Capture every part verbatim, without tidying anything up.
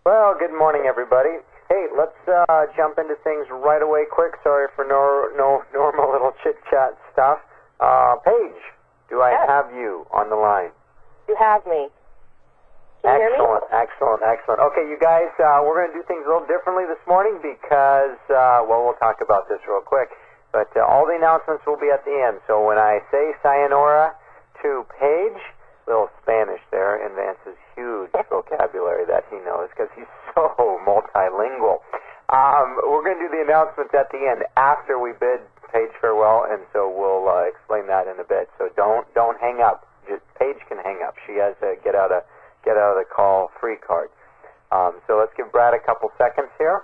Well, good morning, everybody. Hey, let's uh, jump into things right away quick. Sorry for no, no normal little chit-chat stuff. Uh, Paige, do I yes. have you on the line? You have me. Can you excellent, hear me? excellent, excellent. Okay, you guys, uh, we're going to do things a little differently this morning because, uh, well, we'll talk about this real quick. But uh, all the announcements will be at the end. So when I say sayonara to Paige, little Spanish there, and Vance's huge vocabulary that he knows because he's so multilingual. Um, we're going to do the announcements at the end after we bid Paige farewell, and so we'll uh, explain that in a bit. So don't don't hang up. Just, Paige can hang up. She has a get out of get out of the call free card. Um, so let's give Brad a couple seconds here.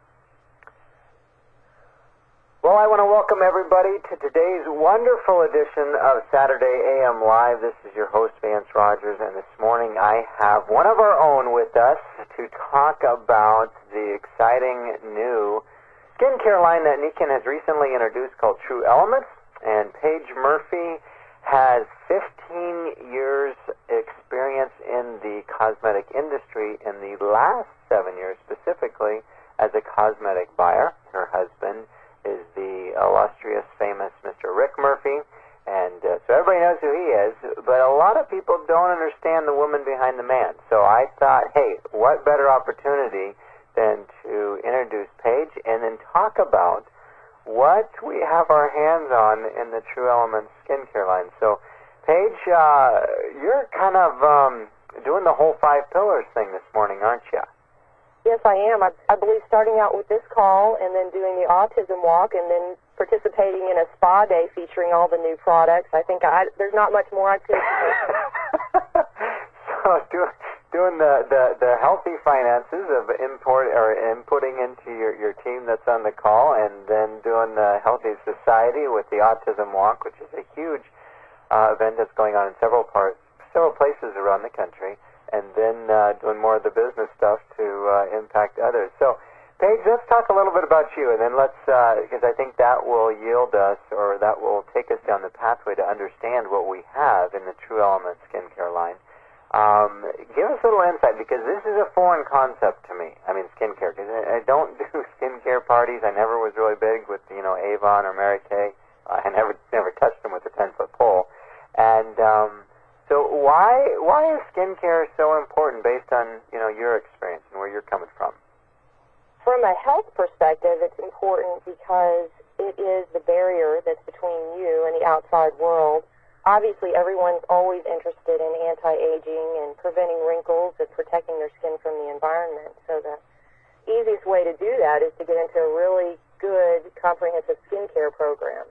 Well, I want to welcome everybody to today's wonderful edition of Saturday A M Live. This is your host, Vance Rogers, and this morning I have one of our own with us to talk about the exciting new skincare line that Nikken has recently introduced called True Elements. And Paige Murphy has fifteen years experience in the cosmetic industry, in the last seven years specifically as a cosmetic buyer. Her husband is the illustrious, famous Mister Rick Murphy, and uh, so everybody knows who he is, but a lot of people don't understand the woman behind the man. So I thought, hey, what better opportunity than to introduce Paige and then talk about what we have our hands on in the True Elements skincare line. So, Paige, uh, you're kind of um, doing the whole five pillars thing this morning, aren't you? Yes, I am. I, I believe starting out with this call and then doing the autism walk and then participating in a spa day featuring all the new products. I think I, there's not much more I could do. So do, doing the, the, the healthy finances of import or inputting into your, your team that's on the call, and then doing the Healthy Society with the Autism Walk, which is a huge uh, event that's going on in several parts, several places around the country. And then uh, doing more of the business stuff to uh, impact others. So, Paige, let's talk a little bit about you, and then let's, because uh, I think that will yield us, or that will take us down the pathway to understand what we have in the True Elements skincare line. Um, give us a little insight, because this is a foreign concept to me. I mean, skincare, because I, I don't do skincare parties. I never was really big with, you know, Avon or Mary Kay. Uh, I never never touched them with a ten-foot pole. And um So why why is skincare so important based on, you know, your experience and where you're coming from? From a health perspective, it's important because it is the barrier that's between you and the outside world. Obviously, everyone's always interested in anti-aging and preventing wrinkles and protecting their skin from the environment. So the easiest way to do that is to get into a really good, comprehensive skincare program.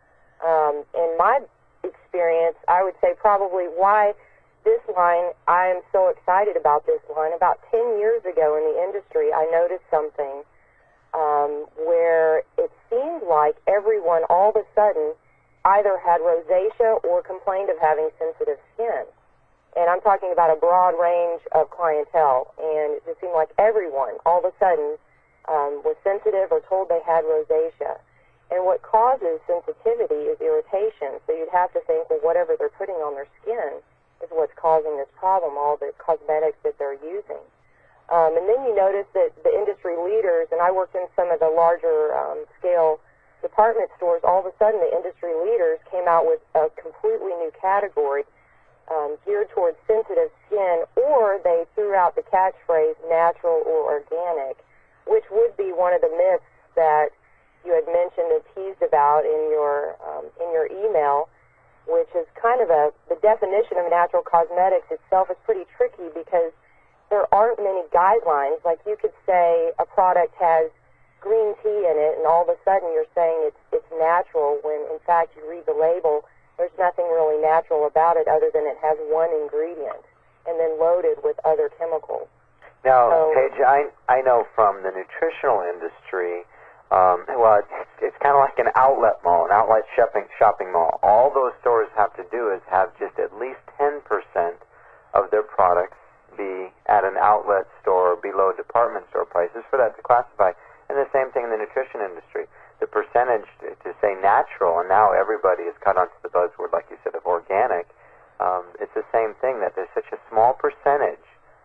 Um, in my experience, I would say probably why this line, I am so excited about this line. About ten years ago in the industry, I noticed something um, where it seemed like everyone all of a sudden either had rosacea or complained of having sensitive skin. And I'm talking about a broad range of clientele. And it just seemed like everyone all of a sudden um, was sensitive or told they had rosacea. And what causes sensitivity is irritation. So you'd have to think, well, whatever they're putting on their skin is what's causing this problem, all the cosmetics that they're using. Um, and then you notice that the industry leaders, and I worked in some of the larger um, scale department stores, all of a sudden the industry leaders came out with a completely new category um, geared towards sensitive skin, or they threw out the catchphrase natural or organic, which would be one of the myths that you had mentioned and teased about in your um, in your email, which is kind of a, the definition of natural cosmetics itself is pretty tricky because there aren't many guidelines. Like you could say a product has green tea in it, and all of a sudden you're saying it's it's natural, when in fact you read the label, there's nothing really natural about it other than it has one ingredient and then loaded with other chemicals. Now, so, Paige, I, I know from the nutritional industry, Um, well, it's, it's kind of like an outlet mall, an outlet shopping shopping mall. All those stores have to do is have just at least ten percent of their products be at an outlet store below department store prices for that to classify. And the same thing in the nutrition industry. The percentage to, to say natural, and now everybody has caught onto the buzzword, like you said, of organic. Um, it's the same thing, that there's such a small percentage to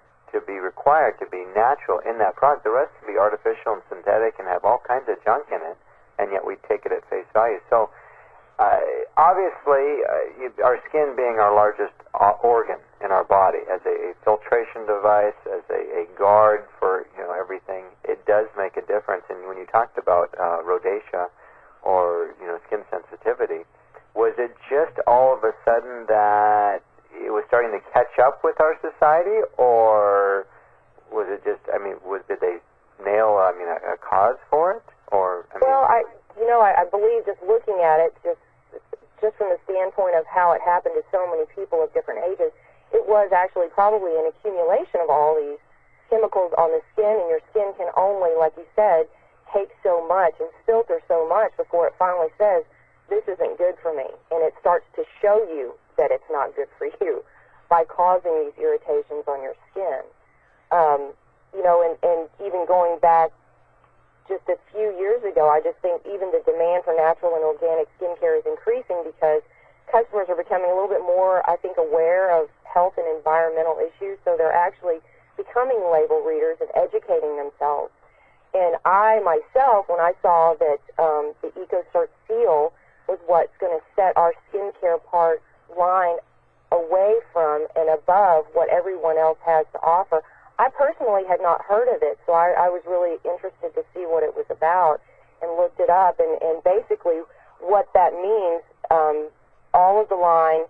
be required to be natural in that product. The rest can be artificial and synthetic and have all kinds of junk in it, and yet we take it at face value. So uh, obviously, uh, you, our skin being our largest uh, organ in our body, as a, a filtration device, as a, a guard for you know everything, it does make a difference. And when you talked about uh, rosacea or you know skin sensitivity, was it just all of a sudden that it was starting to catch up with our society, or was it just, I mean, was did they nail, I mean, a, a cause for it? Or I mean, well, I, you know, I, I believe just looking at it, just just from the standpoint of how it happened to so many people of different ages, it was actually probably an accumulation of all these chemicals on the skin, and your skin can only, like you said, take so much and filter so much before it finally says, this isn't good for me, and it starts to show you that it's not good for you by causing these irritations on your skin. Um, you know, and, and even going back just a few years ago, I just think even the demand for natural and organic skincare is increasing because customers are becoming a little bit more, I think, aware of health and environmental issues, so they're actually becoming label readers and educating themselves. And I, myself, when I saw that um, the EcoCert seal was what's going to set our skincare part line away from and above what everyone else has to offer. I personally had not heard of it, so I, I was really interested to see what it was about and looked it up. And, and basically what that means, um, all of the line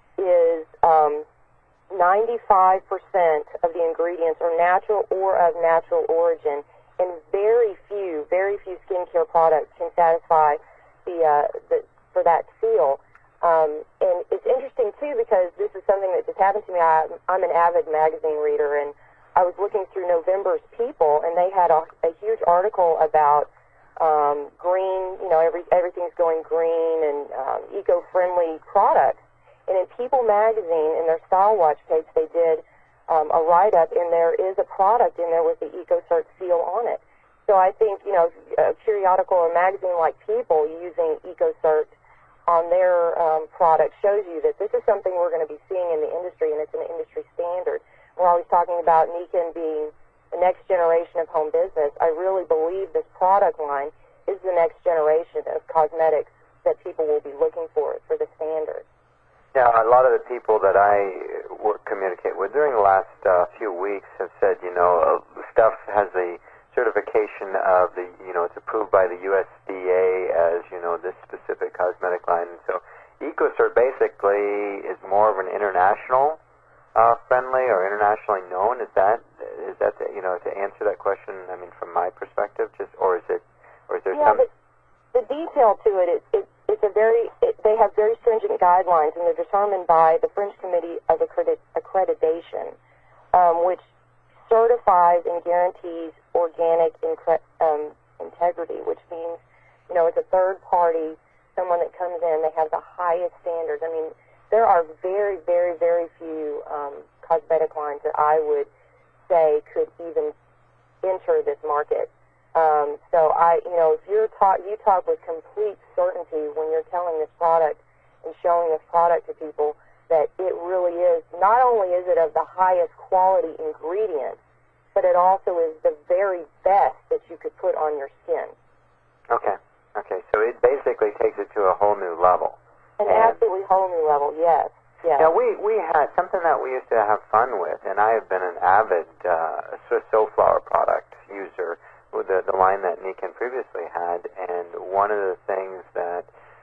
is um, ninety-five percent of the ingredients are natural or of natural origin, and very few, very few skincare products can satisfy the, uh, the for that seal. Um, and it's interesting, too, because this is something that just happened to me. I, I'm an avid magazine reader, and I was looking through November's People, and they had a, a huge article about um, green, you know, every, everything's going green and um, eco-friendly products. And in People magazine, in their Style Watch page, they did um, a write-up, and there is a product in there with the EcoCert seal on it. So I think, you know, a periodical or magazine like People using EcoCert on their um, product shows you that this is something we're going to be seeing in the industry, and it's an industry standard. We're always talking about Nikken being the next generation of home business. I really believe this product line is the next generation of cosmetics that people will be looking for for the standard. Yeah, a lot of the people that I work, communicate with during the last uh, few weeks have said, you know, uh, stuff has a certification of the, you know, it's approved by the U S D A as, you know, this specific cosmetic line. And so EcoCert basically is more of an international uh, friendly or internationally known. Is that, is that, the, you know, to answer that question, I mean, from my perspective, just, or is it, or is there yeah, some... The, the detail to it, it, it it's a very, it, they have very stringent guidelines, and they're determined by the French Committee of Accredit- Accreditation, um, which certifies and guarantees organic incre- um, integrity, which means, you know, it's a third party, someone that comes in, they have the highest standards. I mean, there are very, very, very few um, cosmetic lines that I would say could even enter this market. Um, so I, you know, if you're talk, you talk with complete certainty when you're telling this product and showing this product to people that it really is, not only is it of the highest quality ingredients, but it also is the very best that you could put on your skin. Okay, okay, so it basically takes it to a whole new level. An and absolutely whole new level, yes, yes. Now, we, we had something that we used to have fun with, and I have been an avid uh, Soulflower product user with the, the line that Nikken previously had, and one of the things that,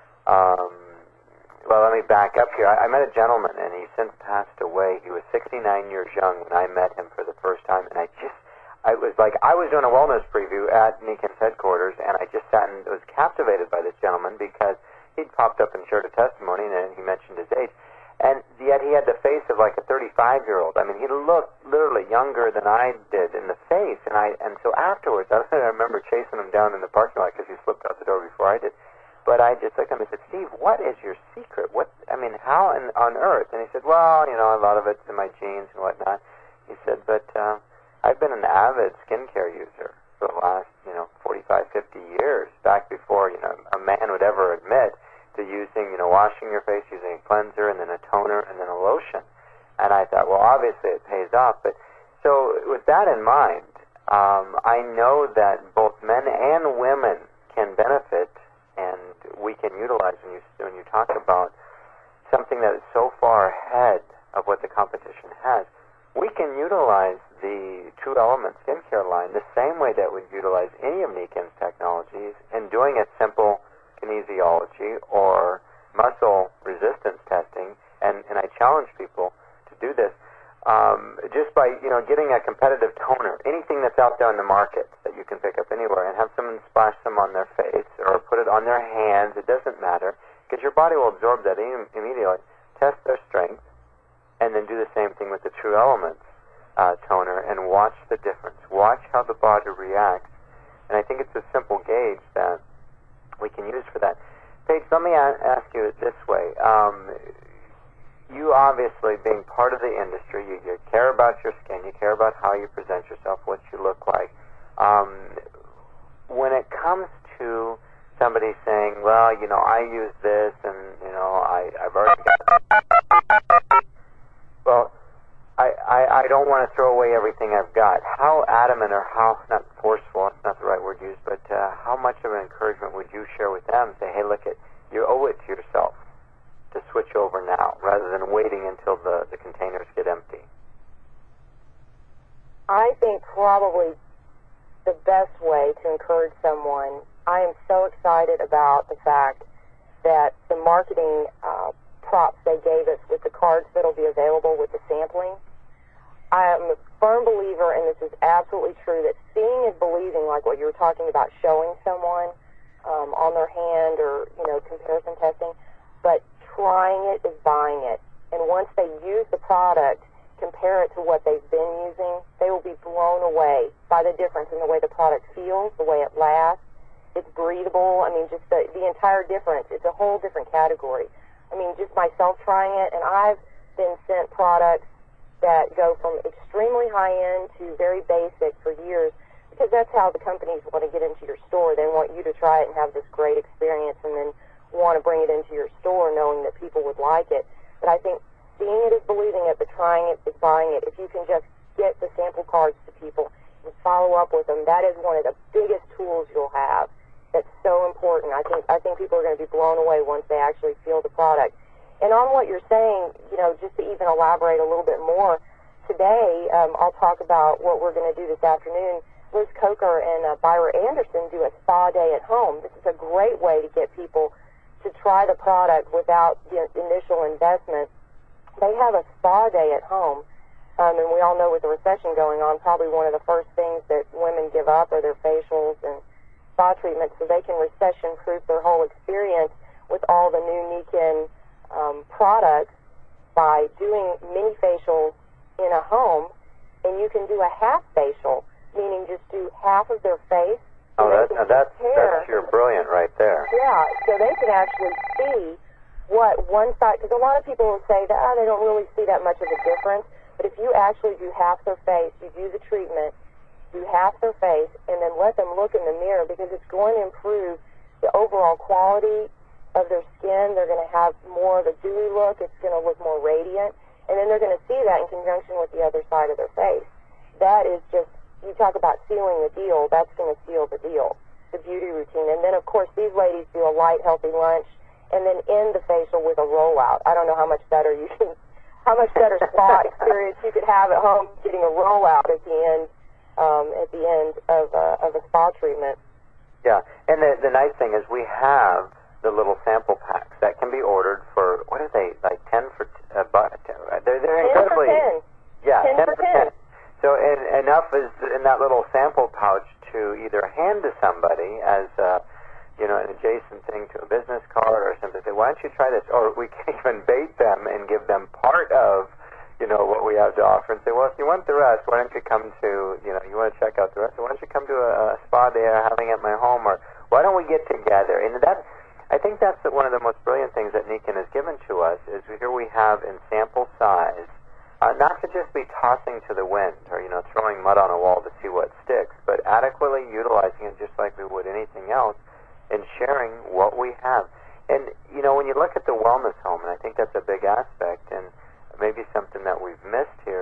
um, well, let me back up here. I, I met a gentleman, and he since passed away. He was sixty-nine years young when I met him for the first time, and I just, I was like, I was doing a wellness preview at Nikken's headquarters, and I just sat and was captivated by this gentleman because he'd popped up and shared a testimony, and then he mentioned his age. And yet he had the face of like a thirty-five-year-old. I mean, he looked literally younger than I did in the face. And I and so afterwards, I remember chasing him down in the parking lot because he slipped out the door before I did. But I just looked at him and said, Steve, what is your secret? What I mean, how in, on earth? And he said, well, you know, a lot of it's in my genes and whatnot. He said, but uh, I've been an avid skincare user for the last, you know, forty-five, fifty years, back before, you know, a man would ever admit to using, you know, washing your face, using a cleanser, and then a toner, and then a lotion. And I thought, well, obviously it pays off, but So with that in mind, um, I know that both men and women can benefit, and we can utilize when you when you talk about something that is so far ahead of what the competition has. We can utilize the True Element skincare line the same way that we'd utilize any of Niken's technologies in doing a simple kinesiology or muscle resistance testing, and, and I challenge people to do this um, just by, you know, getting a competitive toner, anything that's out there in the market that you can pick up anywhere, and have someone splash some on their face or put it on their hands. It doesn't matter, because your body will absorb that im- immediately, test their strength, and then do the same thing with the True Elements uh, toner and watch the difference. Watch how the body reacts. And I think it's a simple gauge that we can use for that. Paige, let me a- ask you it this way. Um, you obviously, being part of the industry, you, you care about your skin, you care about how you present yourself, what you look like. Um, when it comes to somebody saying, well, you know, I use this and, you know, I, I've already got... Well, I, I, I don't want to throw away everything I've got. How adamant or how, not forceful, that's not the right word used, but uh, how much of an encouragement would you share with them? Say, hey, look, it, you owe it to yourself to switch over now rather than waiting until the, the containers get empty. I think probably the best way to encourage someone, I am so excited about the fact that the marketing uh, props they gave us with the cards that will be available with the sampling. I am a firm believer, and this is absolutely true, that seeing is believing, like what you were talking about, showing someone um, on their hand or, you know, comparison testing, but trying it is buying it. And once they use the product, compare it to what they've been using, they will be blown away by the difference in the way the product feels, the way it lasts. It's breathable. I mean, just the, the entire difference. It's a whole different category. I mean, just myself trying it, and I've been sent products that go from extremely high-end to very basic for years, because that's how the companies want to get into your store. They want you to try it and have this great experience and then want to bring it into your store knowing that people would like it. But I think seeing it is believing it, but trying it is buying it. If you can just get the sample cards to people and follow up with them, that is one of the biggest tools you'll have. That's so important. I think I think people are going to be blown away once they actually feel the product. And on what you're saying, you know, just to even elaborate a little bit more, today um, I'll talk about what we're going to do this afternoon. Liz Coker and uh, Byra Anderson do a spa day at home. This is a great way to get people to try the product without the initial investment. They have a spa day at home, um, and we all know with the recession going on, probably one of the first things that women give up are their facials and spa treatments, so they can recession-proof their whole experience with all the new Niken um, products by doing mini facials in a home, and you can do a half facial, meaning just do half of their face. Oh, that, now that's, that's you're brilliant right there. Yeah, so they can actually see what one side, because a lot of people will say that oh, they don't really see that much of a difference, but if you actually do half their face, you do the treatment, do half their face, and then let them look in the mirror, because it's going to improve the overall quality of their skin. They're going to have more of a dewy look. It's going to look more radiant, and then they're going to see that in conjunction with the other side of their face. That is just, you talk about sealing the deal, that's going to seal the deal, the beauty routine. And then, of course, these ladies do a light, healthy lunch, and then end the facial with a rollout. I don't know how much better you can, how much better spa experience you could have at home getting a rollout at the end, um, at the end of a, of a spa treatment. Yeah, and the, the nice thing is we have the little sample packs that can be ordered for, what are they, like ten for, uh, but, uh, they're, they're incredibly, ten for ten. Yeah, ten, ten for ten. ten. So and, enough is in that little sample pouch to either hand to somebody as, uh, you know, an adjacent thing to a business card or something. Say, why don't you try this? Or we can even bait them and give them part of, you know, what we have to offer and say, well, if you want the rest, why don't you come to, you know, you want to check out the rest, so why don't you come to a, a spa day I'm having at my home, or why don't we get together? And that, I think that's one of the most brilliant things that Niken has given to us, is here we have in sample size, uh, not to just be tossing to the wind or, you know, throwing mud on a wall to see what sticks, but adequately utilizing it just like we would anything else and sharing what we have. And, you know, when you look at the wellness home, and I think that's a big aspect, and maybe something that we've missed here,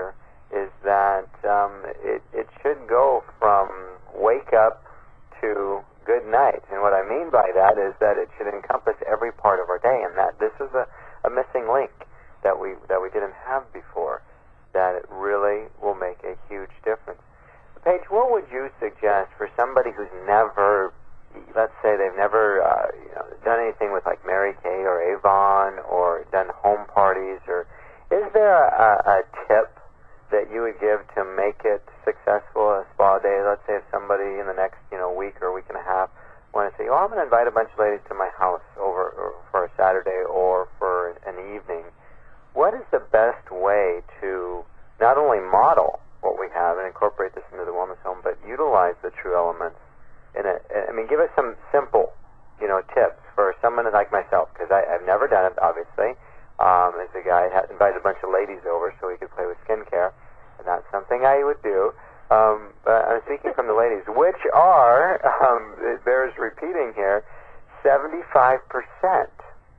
is that um, it, it should go from wake up to good night. And what I mean by that is that it should encompass every part of our day, and that this is a, a missing link that we that we didn't have before, that it really will make a huge difference. Paige, what would you suggest for somebody who's never, let's say they've never uh, you know, done anything with like Mary Kay or Avon or done home parties, or is there a, a tip that you would give to make it successful, a spa day? Let's say if somebody in the next, you know, week or week and a half want to say, oh, I'm going to invite a bunch of ladies to my house over or for a Saturday or for an evening. What is the best way to not only model what we have and incorporate this into the wellness home, but utilize the true elements in it? I mean, give us some simple, you know, tips for someone like myself, because I've never done it, obviously. Um, as a guy, had invited a bunch of ladies over so we could play with skincare, and that's something I would do. Um, but I'm speaking from the ladies, which are, um, it bears repeating here, seventy-five percent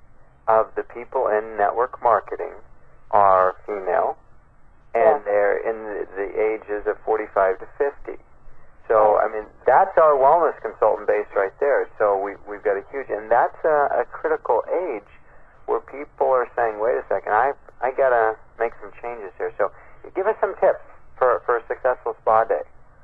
of the people in network marketing are female, and yeah. they're in the, the ages of forty-five to fifty. So, I mean, that's our wellness consultant base right there. So we, we've got a huge, and that's a, a critical age where people are saying, wait a second, I I got to make some changes here. So give us some tips for, for a successful spa day.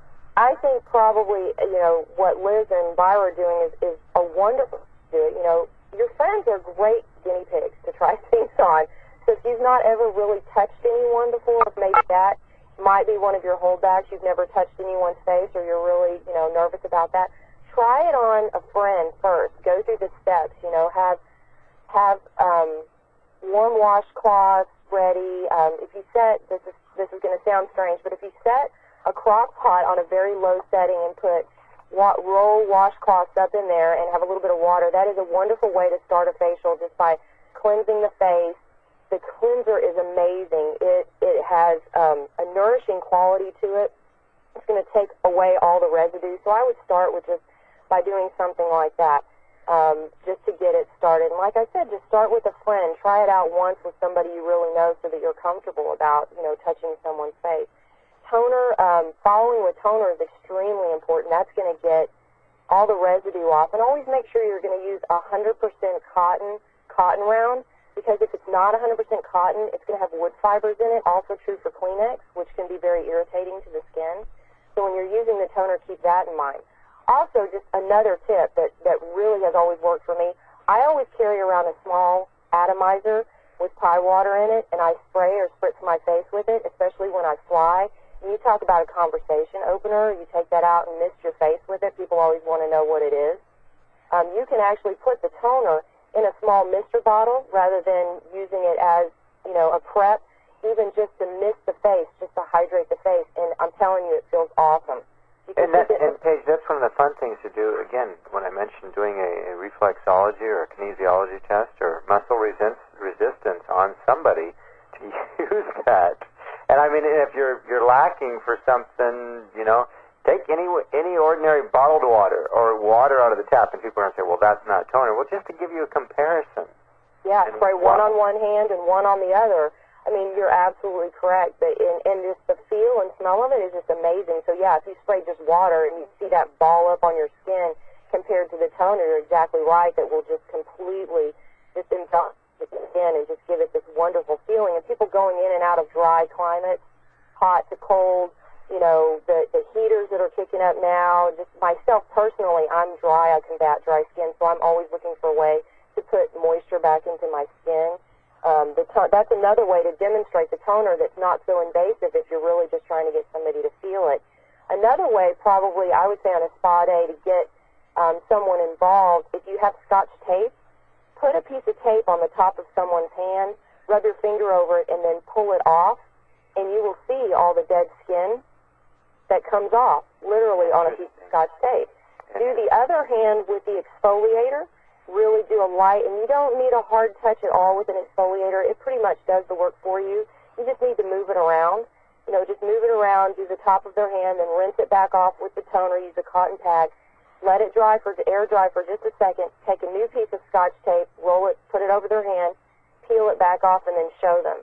I think probably, you know, what Liz and Byra are doing is, is a wonderful do it. You know, your friends are great guinea pigs to try things on. So if you've not ever really touched anyone before, maybe that might be one of your holdbacks. You've never touched anyone's face, or you're really, you know, nervous about that. Try it on a friend first. Go through the steps, you know, have have um, warm washcloths ready. Um, if you set, this is this is going to sound strange, but if you set a crock pot on a very low setting and put wa- roll washcloths up in there and have a little bit of water, that is a wonderful way to start a facial, just by cleansing the face. The cleanser is amazing. It it has um, a nourishing quality to it. It's going to take away all the residue. So I would start with just by doing something like that. Um, just to get it started. And like I said, just start with a friend. Try it out once with somebody you really know so that you're comfortable about, you know, touching someone's face. Toner, um, following with toner is extremely important. That's going to get all the residue off. And always make sure you're going to use one hundred percent cotton, cotton round, because if it's not one hundred percent cotton, it's going to have wood fibers in it. Also true for Kleenex, which can be very irritating to the skin. So when you're using the toner, keep that in mind. Also, just another tip that, that really has always worked for me, I always carry around a small atomizer with pie water in it, and I spray or spritz my face with it, especially when I fly. And you talk about a conversation opener, you take that out and mist your face with it. People always want to know what it is. Um, you can actually put the toner in a small mister bottle rather than using it as, you know, a prep, even just to mist the face, just to hydrate the face. And I'm telling you, it feels awesome. And, that, and Paige, that's one of the fun things to do. Again, when I mentioned doing a, a reflexology or a kinesiology test or muscle resist, resistance on somebody, to use that. And I mean, if you're you're lacking for something, you know, take any any ordinary bottled water or water out of the tap, and people are going to say, well, that's not toner. Well, just to give you a comparison. Yeah, spray one on one hand and one on the other. I mean, you're absolutely correct. But in, and just the feel and smell of it is just amazing. So, yeah, if you spray just water and you see that ball up on your skin compared to the toner, you're exactly right. That will just completely just envelop the skin and just give it this wonderful feeling. And people going in and out of dry climates, hot to cold, you know, the, the heaters that are kicking up now. Just myself personally, I'm dry. I combat dry skin, so I'm always looking for a way to put moisture back into my skin. Um, the to- that's another way to demonstrate the toner that's not so invasive if you're really just trying to get somebody to feel it. Another way, probably, I would say on a spa day to get um, someone involved, if you have Scotch tape, put a piece of tape on the top of someone's hand, rub your finger over it, and then pull it off, and you will see all the dead skin that comes off, literally on a piece of Scotch tape. Do the other hand with the exfoliator. Really do a light, and you don't need a hard touch at all with an exfoliator. It pretty much does the work for you. You just need to move it around. You know, just move it around, do the top of their hand, and rinse it back off with the toner. Use a cotton pad. Let it dry for air dry for just a second. Take a new piece of Scotch tape, roll it, put it over their hand, peel it back off, and then show them.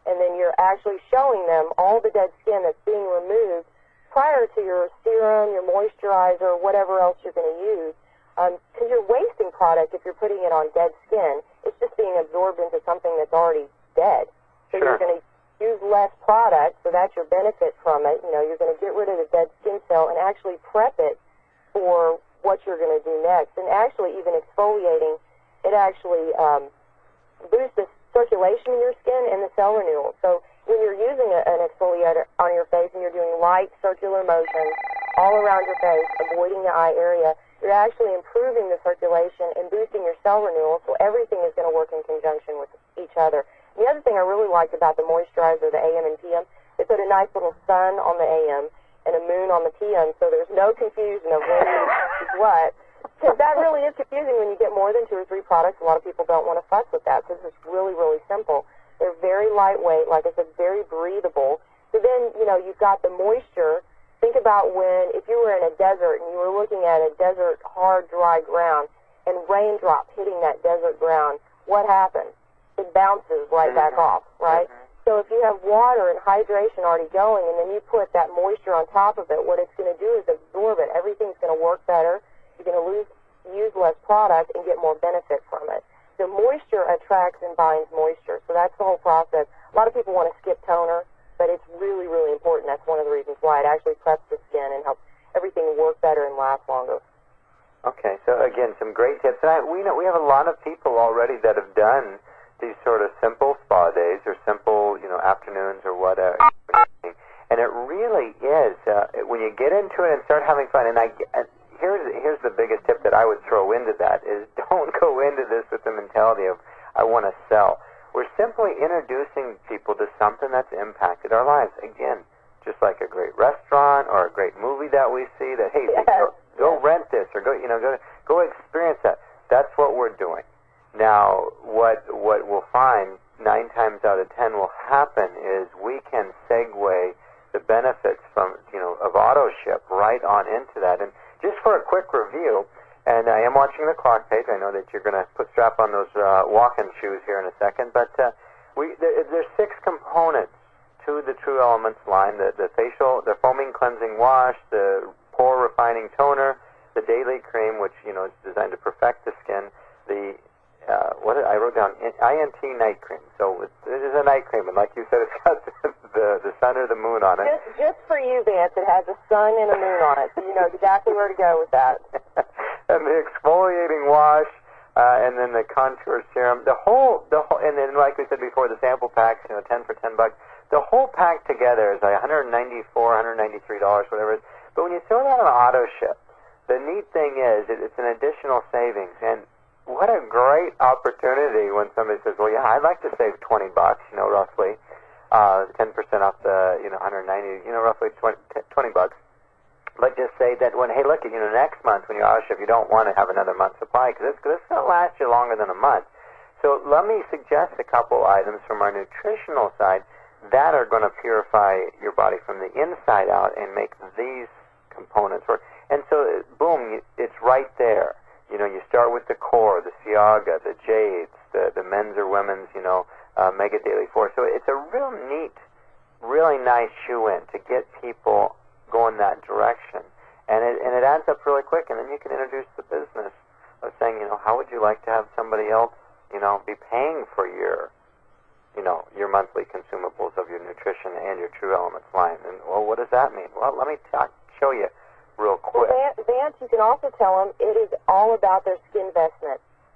and then you're actually showing them all the dead skin that's being removed prior to your serum, your moisturizer, whatever else you're going to use. Because um, you're wasting product if you're putting it on dead skin. It's just being absorbed into something that's already dead. So sure. You're going to use less product, so that's your benefit from it. You know, you're going to get rid of the dead skin cell and actually prep it for what you're going to do next. And actually, even exfoliating, it actually um, boosts the circulation in your skin and the cell renewal. So when you're using a, an exfoliator on your face and you're doing light circular motions all around your face, avoiding the eye area, you're actually improving the circulation and boosting your cell renewal, so everything is going to work in conjunction with each other. The other thing I really liked about the moisturizer, the A M and P M, they put a nice little sun on the A M and a moon on the P M, so there's no confusion of when is what. Because that really is confusing when you get more than two or three products. A lot of people don't want to fuss with that, because it's really, really simple. They're very lightweight, like I said, very breathable. So then, you know, you've got the moisture. Think about when, if you were in a desert and you were looking at a desert, hard, dry ground, and raindrop hitting that desert ground, what happens? It bounces right mm-hmm. back off, right? Mm-hmm. So if you have water and hydration already going, and then you put that moisture on top of it, what it's going to do is absorb it. Everything's going to work better. You're going to lose, use less product and get more benefit from it. So moisture attracts and binds moisture. So that's the whole process. A lot of people want to skip toner, but it's really, really important. That's one of the reasons why it actually preps the skin and helps everything work better and last longer. Okay, so again, some great tips. And I, we know we have a lot of people already that have done these sort of simple spa days or simple, you know, afternoons or whatever. And it really is uh, when you get into it and start having fun. And I, and here's here's the biggest tip that I would throw into that is don't go into this with the mentality of I want to sell. We're simply introducing people to something that's impacted our lives. Again, just like a great restaurant or a great movie that we see that, hey, yes. go, go yes. rent this or go, you know, go go experience that. That's what we're doing. Now, what what we'll find nine times out of ten will happen is we can segue the benefits from, you know, of AutoShip right on into that. And just for a quick review, and I am watching the clock page. I know that you're going to put strap on those uh, walking shoes here in a second. But uh, we there, there's six components to the True Elements line: the the facial, the foaming cleansing wash, the pore refining toner, the daily cream, which you know is designed to perfect the skin. The uh, what did, I wrote down I N T night cream. So it, it is a night cream, and like you said, it's got the the, the sun or the moon on it. Just just for you, Vance, it has a sun and a moon on it, so you know exactly where to go with that. And the exfoliating wash, uh, and then the contour serum, the whole, the whole, and then like we said before, the sample packs, you know, ten for ten bucks. The whole pack together is like one hundred ninety-four, one hundred ninety-three dollars, whatever it is. But when you throw that on AutoShip, the neat thing is it, it's an additional savings, and what a great opportunity when somebody says, "Well, yeah, I'd like to save twenty bucks, you know, roughly, uh, ten percent off the, you know, one hundred ninety, you know, roughly twenty bucks." But just say that when, hey, look, you know, next month when you're AutoShip, you don't want to have another month's supply because this is going to last you longer than a month. So let me suggest a couple items from our nutritional side that are going to purify your body from the inside out and make these components work. And so, boom, it's right there. You know, you start with the core, the Ciaga, the Jades, the, the men's or women's, you know, uh, Mega Daily Force. So it's a real neat, really nice shoe-in to get people going that direction, and it and it adds up really quick, and then you can introduce the business of saying, you know, how would you like to have somebody else, you know, be paying for your, you know, your monthly consumables of your nutrition and your True Elements line? And well, what does that mean? Well, let me talk, show you real quick. Well, Vance, you can also tell them it is all about their skin investment.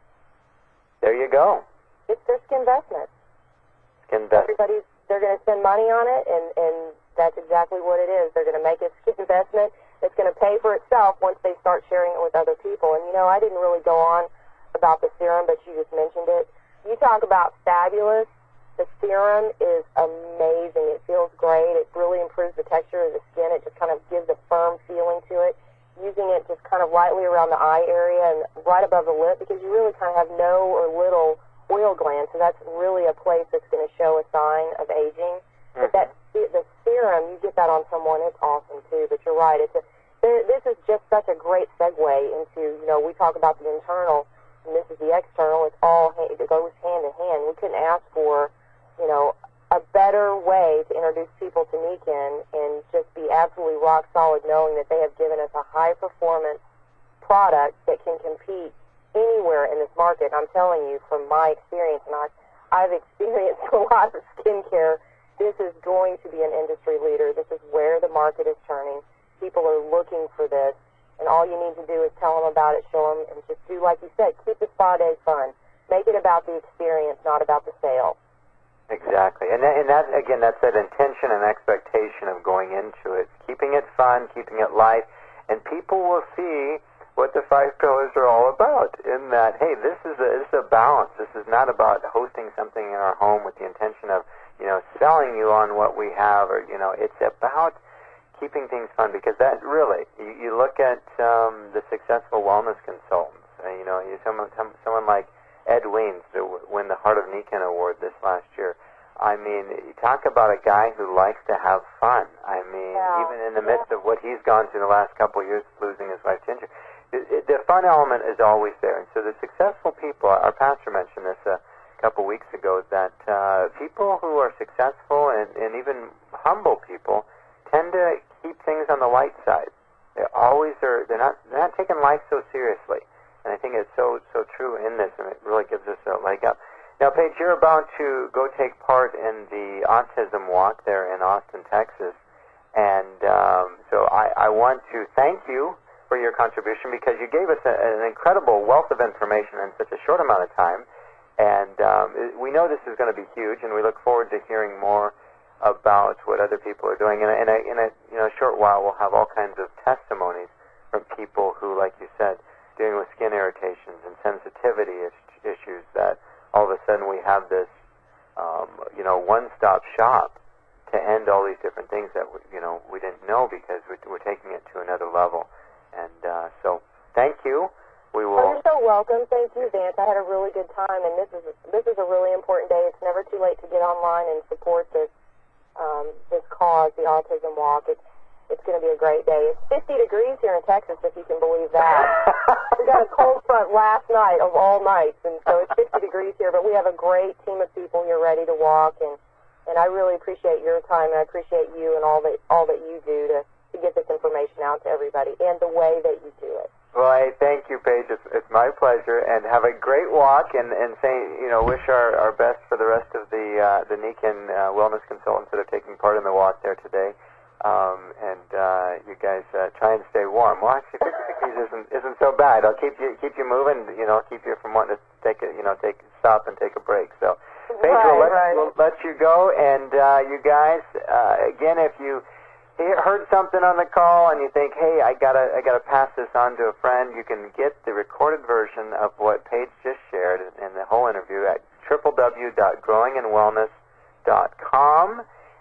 There you go. It's their skin investment. Skin investment. Everybody's they're going to spend money on it, and and. That's exactly what it is. They're going to make a skin investment that's going to pay for itself once they start sharing it with other people. And, you know, I didn't really go on about the serum, but you just mentioned it. You talk about fabulous. The serum is amazing. It feels great. It really improves the texture of the skin. It just kind of gives a firm feeling to it. Using it just kind of lightly around the eye area and right above the lip, because you really kind of have no or little oil glands, so that's really a place that's going to show a sign of aging. Mm-hmm. But that the serum, you get that on someone, it's awesome too. But you're right, it's a, this is just such a great segue into, you know, we talk about the internal, and this is the external. It's all it goes hand in hand. We couldn't ask for, you know, a better way to introduce people to Nikken and just be absolutely rock solid knowing that they have given us a high-performance product that can compete anywhere in this market. And I'm telling you from my experience, and I've, I've experienced a lot of skincare, this is going to be an industry leader. This is where the market is turning. People are looking for this, and all you need to do is tell them about it, show them, and just do like you said, keep the spa day fun. Make it about the experience, not about the sale. Exactly. And that, and that, again, that's that intention and expectation of going into it, keeping it fun, keeping it light, and people will see what the five pillars are all about in that, hey, this is a, this is a balance. This is not about hosting something in our home with the intention of, you know, selling you on what we have, or, you know, it's about keeping things fun, because that really, you, you look at um, the successful wellness consultants, uh, you know, you someone, someone like Ed Weens to win the Heart of Nikken Award this last year. I mean, you talk about a guy who likes to have fun. I mean, yeah. even in the midst yeah. of what he's gone through the last couple of years, losing his wife Ginger, it, it, the fun element is always there. And so the successful people, our pastor mentioned this a couple weeks ago, that uh, people who are successful and, and even humble people tend to keep things on the light side. They always are. They're not. They're not taking life so seriously. And I think it's so so true in this, and it really gives us a leg up. Now, Paige, you're about to go take part in the Autism Walk there in Austin, Texas, and um, so I, I want to thank you for your contribution, because you gave us a, an incredible wealth of information in such a short amount of time, and um, we know this is going to be huge, and we look forward to hearing more about what other people are doing. And in a, in a you know short while, we'll have all kinds of testimonies from people who, like you said, dealing with skin irritations and sensitivity is- issues, that all of a sudden we have this, um, you know, one-stop shop to end all these different things that we, you know we didn't know, because we're, we're taking it to another level. And uh, so, thank you. We will. Oh, you're so welcome. Thank you, Vance. I had a really good time, and this is a, this is a really important day. It's never too late to get online and support this um, this cause, the Autism Walk. It's It's going to be a great day. It's fifty degrees here in Texas, if you can believe that. We got a cold front last night of all nights, and so it's fifty degrees here. But we have a great team of people here ready to walk, and, and I really appreciate your time, and I appreciate you and all that all that you do to, to get this information out to everybody, and the way that you do it. Well, hey, thank you, Paige. It's, it's my pleasure, and have a great walk. And, and say, you know, wish our, our best for the rest of the uh, the Nikken uh, wellness consultants that are taking part in the walk there today. Um, and uh, you guys uh, try and stay warm. Well, actually, fifty degrees isn't isn't so bad. I'll keep you keep you moving. You know, keep you from wanting to take a you know take stop and take a break. So, Paige, right, we'll, let, right. we'll let you go. And uh, you guys, uh, again, if you heard something on the call and you think, hey, I gotta I gotta pass this on to a friend, you can get the recorded version of what Paige just shared in the whole interview at w w w dot growing in wellness dot com.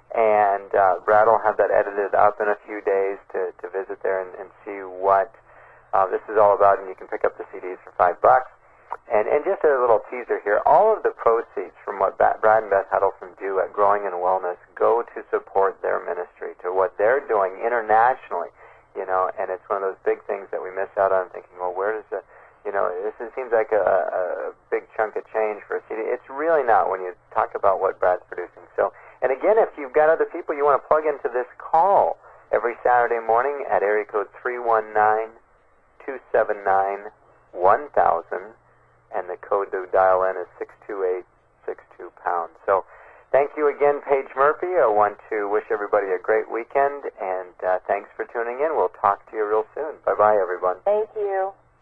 And uh, Brad will have that edited up in a few days to, to visit there and, and see what uh, this is all about. And you can pick up the C Ds for five bucks. And, and just a little teaser here, all of the proceeds from what Brad and Beth Huddleston do at Growing in Wellness go to support their ministry, to what they're doing internationally. You know, and it's one of those big things that we miss out on, thinking, well, where does the, you know, this it seems like a, a big chunk of change for a C D. It's really not when you talk about what Brad's producing. So. And again, if you've got other people you want to plug into this call every Saturday morning at area code three one nine, two seven nine, one thousand, and the code to dial in is six two eight six two pound. So thank you again, Paige Murphy. I want to wish everybody a great weekend, and uh, thanks for tuning in. We'll talk to you real soon. Bye-bye, everyone. Thank you.